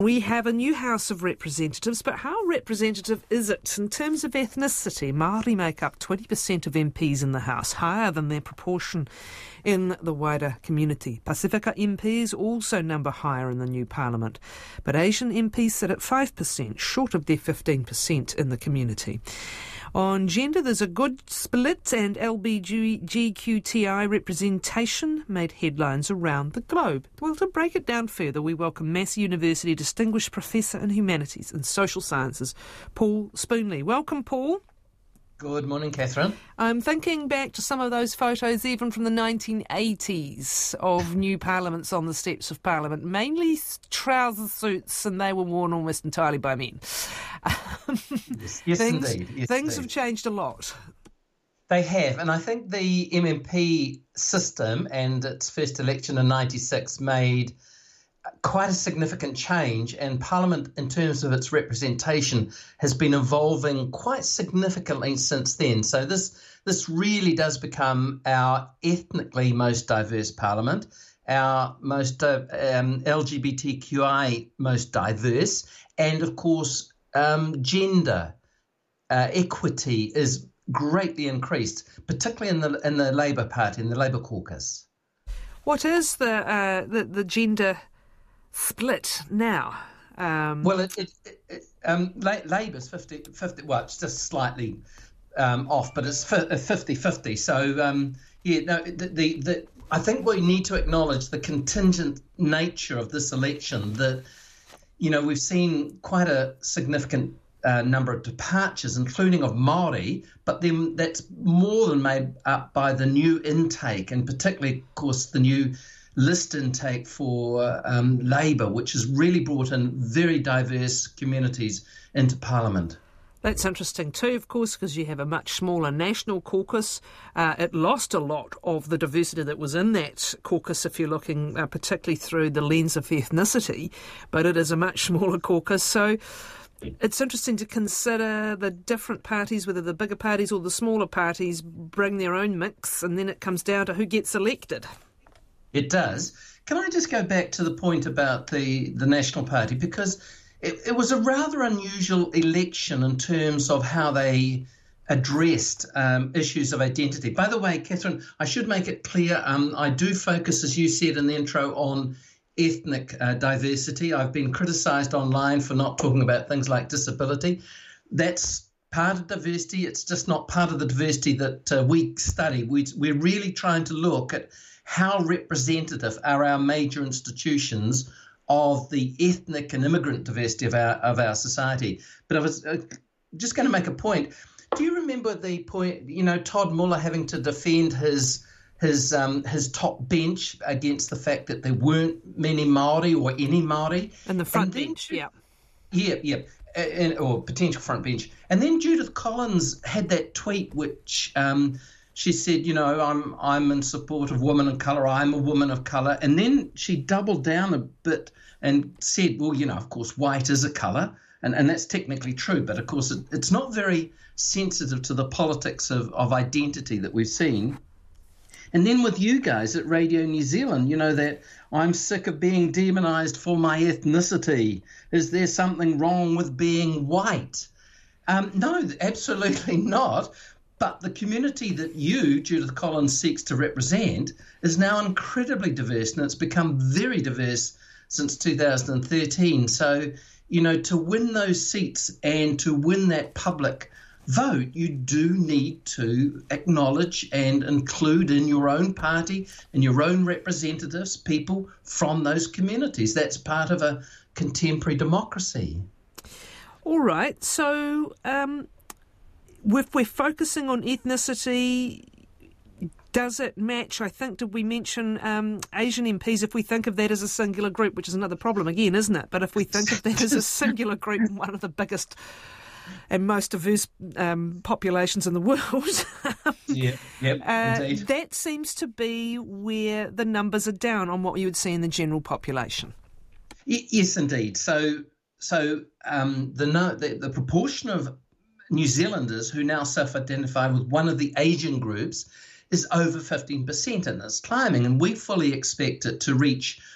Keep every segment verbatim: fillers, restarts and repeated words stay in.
We have a new House of Representatives, but how representative is it in terms of ethnicity? Māori make up twenty percent of M Ps in the House, higher than their proportion in the wider community. Pasifika M Ps also number higher in the new Parliament, but Asian M Ps sit at five percent, short of their fifteen percent in the community. On gender, there's a good split, and L G B T I representation made headlines around the globe. Well, to break it down further, we welcome Massey University Distinguished Professor in Humanities and Social Sciences, Paul Spoonley. Welcome, Paul. Good morning, Catherine. I'm thinking back to some of those photos even from the nineteen eighties of new parliaments on the steps of Parliament, mainly trouser suits, and they were worn almost entirely by men. Yes, yes things, indeed. Yes, things indeed. have changed a lot. They have, and I think the M M P system and its first election in ninety-six made quite a significant change, and Parliament, in terms of its representation, has been evolving quite significantly since then. So this this really does become our ethnically most diverse Parliament, our most uh, um, L G B T Q I most diverse, and of course um, gender uh, equity is greatly increased, particularly in the in the Labour Party, in the Labour caucus. What is the uh, the, the gender split now? Um, well, it, it, it, um, Labour's fifty, fifty, well, it's just slightly um, off, but it's fifty-fifty. So, um, yeah, no, the, the, the, I think we need to acknowledge the contingent nature of this election, that, you know, we've seen quite a significant uh, number of departures, including of Māori, but then that's more than made up by the new intake, and particularly, of course, the new list intake for um, Labour, which has really brought in very diverse communities into Parliament. That's interesting too, of course, because you have a much smaller national caucus. Uh, it lost a lot of the diversity that was in that caucus, if you're looking uh, particularly through the lens of ethnicity, but it is a much smaller caucus. So it's interesting to consider the different parties, whether the bigger parties or the smaller parties, bring their own mix, and then it comes down to who gets elected. It does. Can I just go back to the point about the, the National Party? Because it, it was a rather unusual election in terms of how they addressed um, issues of identity. By the way, Catherine, I should make it clear, um, I do focus, as you said in the intro, on ethnic uh, diversity. I've been criticised online for not talking about things like disability. That's part of diversity. It's just not part of the diversity that uh, we study. We, we're really trying to look at how representative are our major institutions of the ethnic and immigrant diversity of our of our society. But I was uh, just going to make a point. Do you remember the point, you know, Todd Muller having to defend his his um, his top bench against the fact that there weren't many Māori or any Māori? And the front and then, bench, yeah. Yeah, yeah, and, or potential front bench. And then Judith Collins had that tweet which um, she said, you know, I'm I'm in support of women of colour, I'm a woman of colour. And then she doubled down a bit and said, well, you know, of course, white is a colour. And, and that's technically true. But, of course, it, it's not very sensitive to the politics of, of identity that we've seen. And then with you guys at Radio New Zealand, you know, that I'm sick of being demonised for my ethnicity. Is there something wrong with being white? Um, no, absolutely not. But the community that you, Judith Collins, seeks to represent is now incredibly diverse, and it's become very diverse since two thousand thirteen. So, you know, to win those seats and to win that public vote, you do need to acknowledge and include in your own party and your own representatives people from those communities. That's part of a contemporary democracy. All right. So, um, if we're focusing on ethnicity, does it match? I think, did we mention um, Asian M Ps, if we think of that as a singular group, which is another problem again, isn't it? But if we think of that as a singular group, one of the biggest and most diverse um, populations in the world, yeah, yep, uh, indeed. That seems to be where the numbers are down on what you would see in the general population. Y- yes, indeed. So, so um, the, no, the the proportion of New Zealanders who now self-identify with one of the Asian groups is over fifteen percent, and it's climbing, and we fully expect it to reach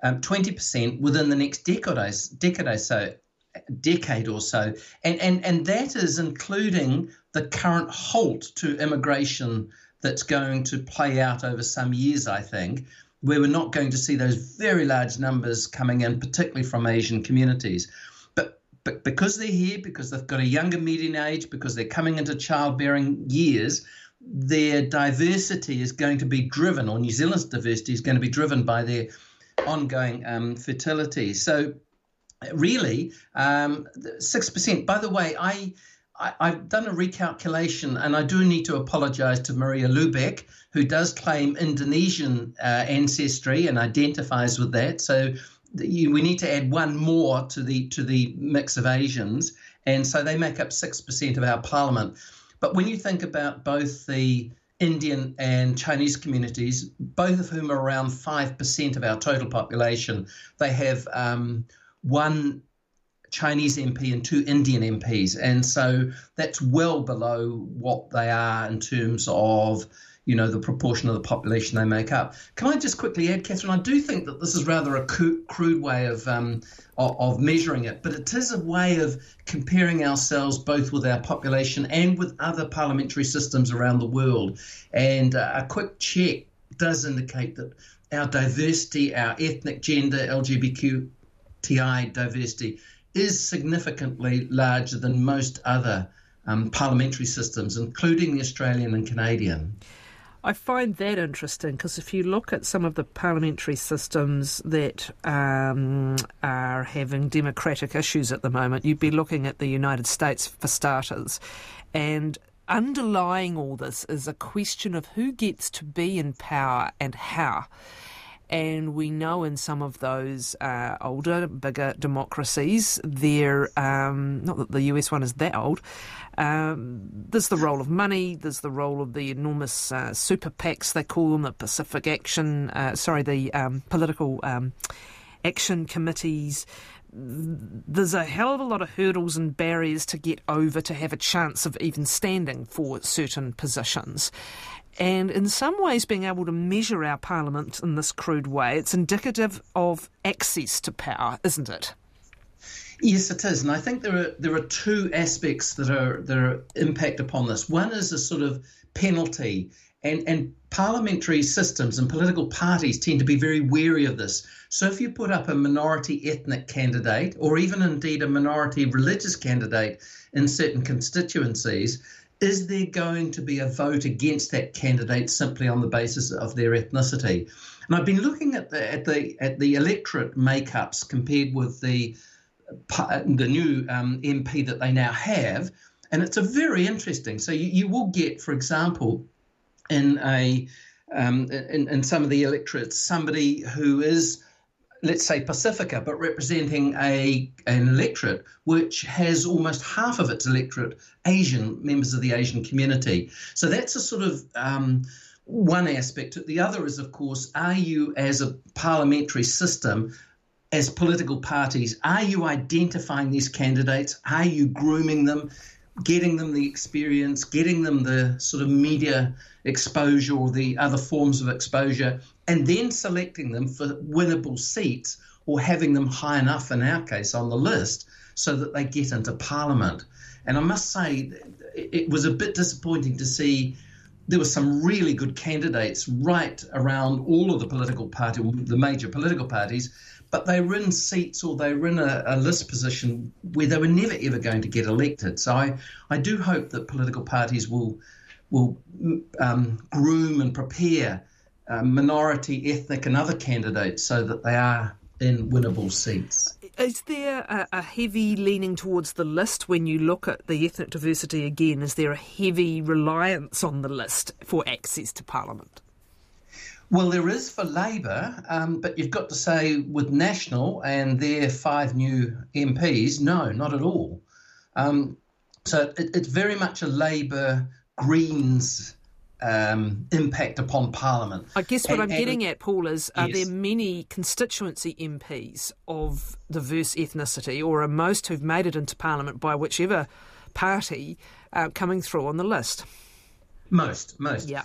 um, twenty percent within the next decade or, decade or so. decade or so, and, and, and that is including the current halt to immigration that's going to play out over some years, I think, where we're not going to see those very large numbers coming in, particularly from Asian communities. But, but because they're here, because they've got a younger median age, because they're coming into childbearing years, their diversity is going to be driven, or New Zealand's diversity is going to be driven by their ongoing um, fertility. So really, um, six percent. By the way, I, I, I've done a recalculation, and I do need to apologise to Maria Lubeck, who does claim Indonesian uh, ancestry and identifies with that. So you, we need to add one more to the to the mix of Asians, and so they make up six percent of our parliament. But when you think about both the Indian and Chinese communities, both of whom are around five percent of our total population, they have um, one Chinese M P and two Indian M Ps. And so that's well below what they are in terms of, you know, the proportion of the population they make up. Can I just quickly add, Catherine, I do think that this is rather a crude way of, um, of, of measuring it, but it is a way of comparing ourselves both with our population and with other parliamentary systems around the world. And uh, a quick check does indicate that our diversity, our ethnic, gender, L G B T Q T I diversity is significantly larger than most other um, parliamentary systems, including the Australian and Canadian. I find that interesting because if you look at some of the parliamentary systems that um, are having democratic issues at the moment, you'd be looking at the United States for starters, and underlying all this is a question of who gets to be in power and how. And we know in some of those uh, older, bigger democracies, they're, um, not that the U S one is that old, um, there's the role of money, there's the role of the enormous uh, super PACs, they call them, the Pacific Action, uh, sorry, the um, political um, action committees. There's a hell of a lot of hurdles and barriers to get over to have a chance of even standing for certain positions. And in some ways, being able to measure our parliament in this crude way, it's indicative of access to power, isn't it? Yes, it is. And I think there are there are two aspects that are that are impact upon this. One is a sort of penalty, and, and parliamentary systems and political parties tend to be very wary of this. So if you put up a minority ethnic candidate, or even indeed a minority religious candidate in certain constituencies, is there going to be a vote against that candidate simply on the basis of their ethnicity? And I've been looking at the at the at the electorate makeups compared with the the new um, M P that they now have, and it's a very interesting. So you, you will get, for example, in a um, in, in some of the electorates, somebody who is, let's say, Pacifica, but representing a an electorate which has almost half of its electorate Asian, members of the Asian community. So that's a sort of um, one aspect. The other is, of course, are you as a parliamentary system, as political parties, are you identifying these candidates? Are you grooming them, getting them the experience, getting them the sort of media exposure or the other forms of exposure, and then selecting them for winnable seats or having them high enough, in our case, on the list so that they get into Parliament? And I must say, it was a bit disappointing to see there were some really good candidates right around all of the political party, the major political parties, but they were in seats or they were in a, a list position where they were never, ever going to get elected. So I, I do hope that political parties will will um, groom and prepare uh, minority, ethnic and other candidates so that they are in winnable seats. Is there a, a heavy leaning towards the list when you look at the ethnic diversity again? Is there a heavy reliance on the list for access to Parliament? Well, there is for Labour, um, but you've got to say with National and their five new M Ps, no, not at all. Um, so it, it's very much a Labour Greens um, impact upon Parliament. I guess what and, I'm and, getting at, Paul, is are yes. there many constituency M Ps of diverse ethnicity, or are most who've made it into Parliament by whichever party uh, coming through on the list? Most, most. Yeah.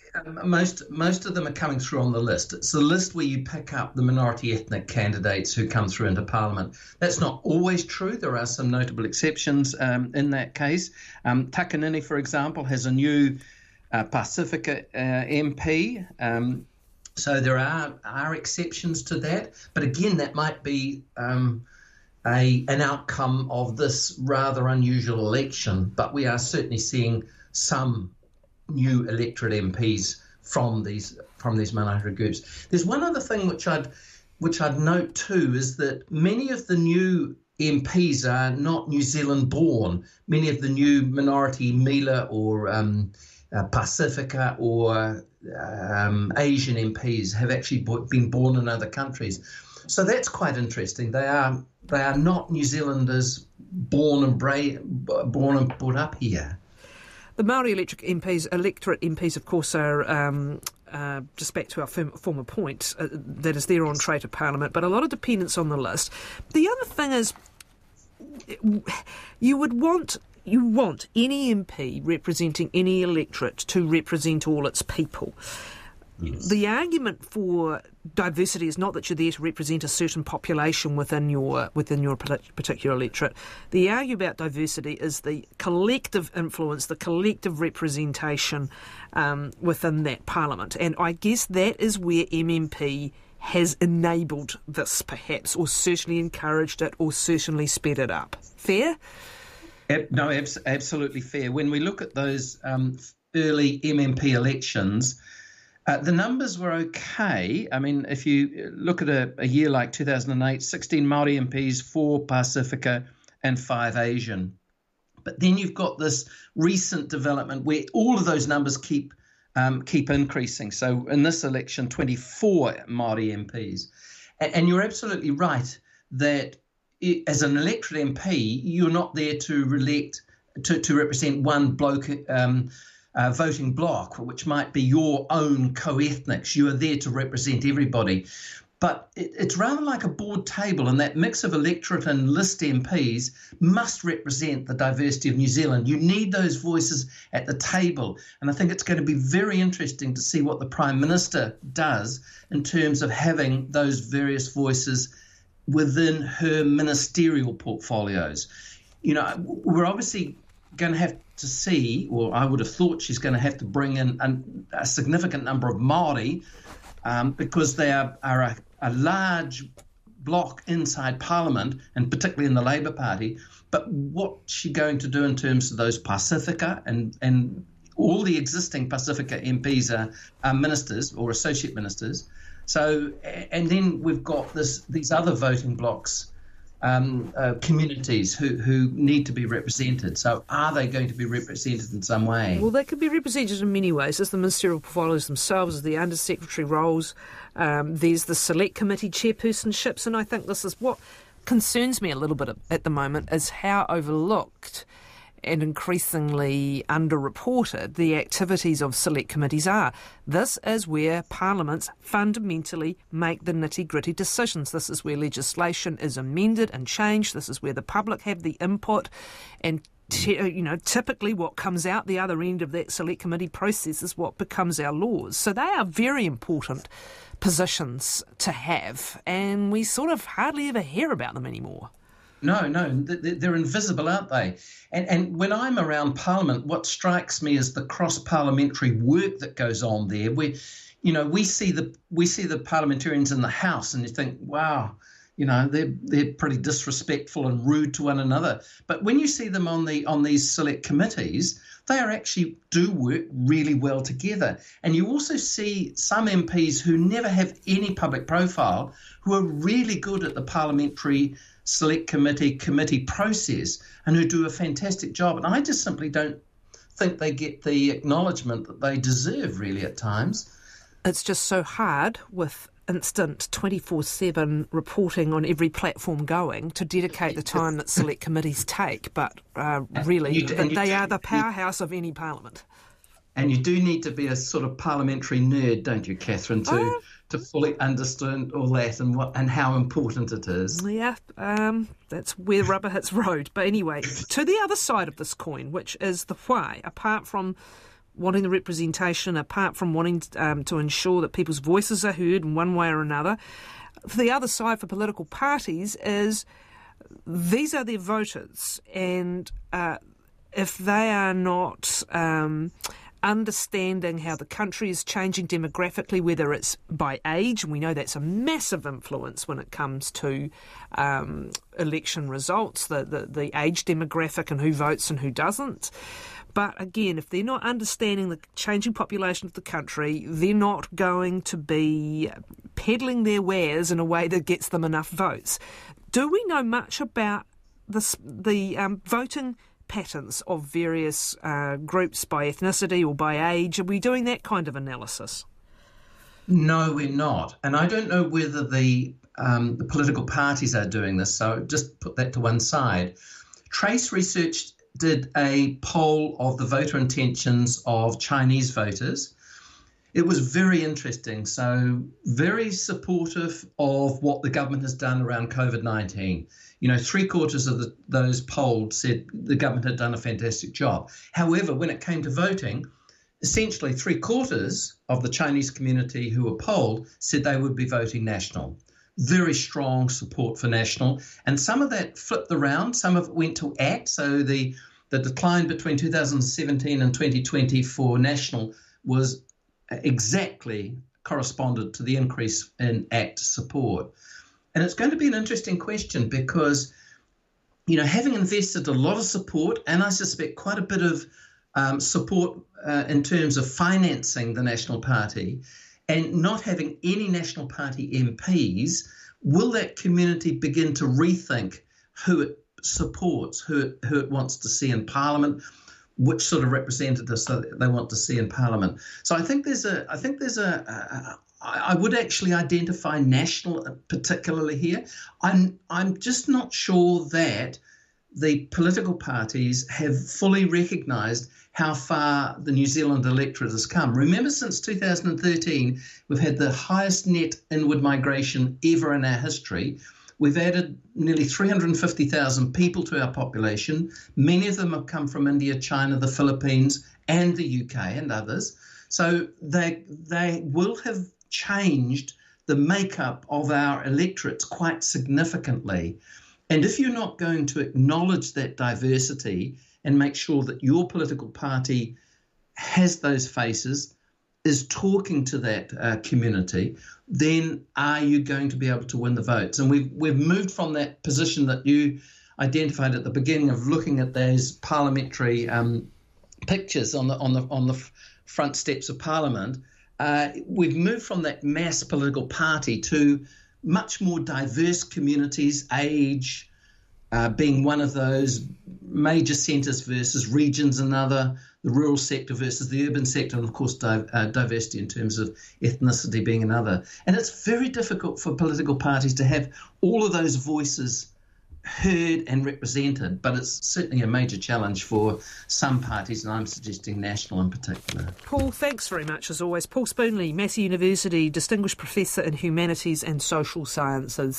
um, most most of them are coming through on the list. It's the list where you pick up the minority ethnic candidates who come through into Parliament. That's not always true. There are some notable exceptions um, in that case. Um, Takanini, for example, has a new uh, Pacifica uh, M P. Um, so there are are exceptions to that. But again, that might be um, a an outcome of this rather unusual election. But we are certainly seeing some new electorate M Ps from these from these minority groups. There's one other thing which I'd which I'd note too, is that many of the new M Ps are not New Zealand born. Many of the new minority Mila or um, uh, Pacifica or um, Asian M Ps have actually been born in other countries. So that's quite interesting. They are they are not New Zealanders born and bra- born and brought up here. The Māori electric M Ps, electorate M Ps, of course, are, um, uh, just back to our firm, former point, uh, that is their entree to Parliament, but a lot of dependents on the list. The other thing is, you would want you want any M P representing any electorate to represent all its people. Yes. The argument for diversity is not that you're there to represent a certain population within your within your particular electorate. The argument about diversity is the collective influence, the collective representation um, within that parliament. And I guess that is where M M P has enabled this, perhaps, or certainly encouraged it, or certainly sped it up. Fair? No, absolutely fair. When we look at those um, early M M P elections, Uh, the numbers were okay. I mean, if you look at a, a year like two thousand eight, sixteen Māori M Ps, four Pacifica and five Asian. But then you've got this recent development where all of those numbers keep um, keep increasing. So in this election, twenty-four Māori M Ps. And, and you're absolutely right that it, as an electorate M P, you're not there to elect, to, to represent one bloke um Uh, voting bloc, which might be your own co-ethnics. You are there to represent everybody. But it, it's rather like a board table, and that mix of electorate and list M Ps must represent the diversity of New Zealand. You need those voices at the table. And I think it's going to be very interesting to see what the Prime Minister does in terms of having those various voices within her ministerial portfolios. You know, we're obviously going to have to see, or I would have thought she's going to have to bring in an, a significant number of Māori um, because they are, are a, a large bloc inside Parliament, and particularly in the Labour Party. But what's she going to do in terms of those Pacifica, and, and all the existing Pacifica M Ps are, are ministers or associate ministers. So, and then we've got this these other voting blocs, Um, uh, communities who, who need to be represented. So are they going to be represented in some way? Well, they could be represented in many ways. There's the ministerial portfolios themselves, there's the undersecretary roles, um, there's the select committee chairpersonships, and I think this is what concerns me a little bit at the moment, is how overlooked and increasingly underreported the activities of select committees are. This is where parliaments fundamentally make the nitty-gritty decisions. This is where legislation is amended and changed. This is where the public have the input, and t- you know, typically what comes out the other end of that select committee process is what becomes our laws. So they are very important positions to have, and we sort of hardly ever hear about them anymore. No, no, they're invisible, aren't they? And and when I'm around Parliament, what strikes me is the cross-parliamentary work that goes on there. We, you know, we see the we see the parliamentarians in the House, and you think, wow, you know, they're they're pretty disrespectful and rude to one another. But when you see them on the on these select committees, they are actually do work really well together. And you also see some M Ps who never have any public profile, who are really good at the parliamentary select committee committee process, and who do a fantastic job. And I just simply don't think they get the acknowledgement that they deserve, really, at times. It's just so hard with instant twenty-four seven reporting on every platform going to dedicate the time that select committees take. But uh, really, you, they do, are the powerhouse of any parliament. And you do need to be a sort of parliamentary nerd, don't you, Catherine, to... Uh, to fully understand all that and what and how important it is. Yeah, um, that's where the rubber hits road. But anyway, to the other side of this coin, which is the why, apart from wanting the representation, apart from wanting um, to ensure that people's voices are heard in one way or another, the other side for political parties is these are their voters, and uh, if they are not um, understanding how the country is changing demographically, whether it's by age, and we know that's a massive influence when it comes to um, election results, the, the, the age demographic and who votes and who doesn't. But again, if they're not understanding the changing population of the country, they're not going to be peddling their wares in a way that gets them enough votes. Do we know much about this, the um, voting patterns of various uh, groups by ethnicity or by age? Are we doing that kind of analysis? No, we're not. And I don't know whether the, um, the political parties are doing this, so just put that to one side. Trace Research did a poll of the voter intentions of Chinese voters. It was very interesting. So very supportive of what the government has done around COVID nineteen. You know, three quarters of the, those polled said the government had done a fantastic job. However, when it came to voting, essentially three quarters of the Chinese community who were polled said they would be voting National. Very strong support for National. And some of that flipped around. Some of it went to A C T. So the, the decline between two thousand seventeen and twenty twenty for National was exactly corresponded to the increase in A C T support. And it's going to be an interesting question because, you know, having invested a lot of support, and I suspect quite a bit of um, support uh, in terms of financing the National Party, and not having any National Party M Ps, will that community begin to rethink who it supports, who it, who it wants to see in Parliament, which sort of representatives they want to see in Parliament? So I think there's a, I think there's a, a I would actually identify National particularly here. I'm, I'm just not sure that the political parties have fully recognised how far the New Zealand electorate has come. Remember, since two thousand thirteen, we've had the highest net inward migration ever in our history. We've added nearly three hundred fifty thousand people to our population. Many of them have come from India, China, the Philippines, and the U K and others. So they they will have changed the makeup of our electorates quite significantly. And if you're not going to acknowledge that diversity and make sure that your political party has those faces, is talking to that uh, community, then are you going to be able to win the votes? And we've, we've moved from that position that you identified at the beginning of looking at those parliamentary um, pictures on the, on the, on the front steps of Parliament. Uh, we've moved from that mass political party to much more diverse communities, age uh, being one of those, major centres versus regions another, the rural sector versus the urban sector, and of course di- uh, diversity in terms of ethnicity being another. And it's very difficult for political parties to have all of those voices heard and represented, but it's certainly a major challenge for some parties, and I'm suggesting National in particular. Paul, thanks very much as always. Paul Spoonley, Massey University Distinguished Professor in Humanities and Social Sciences.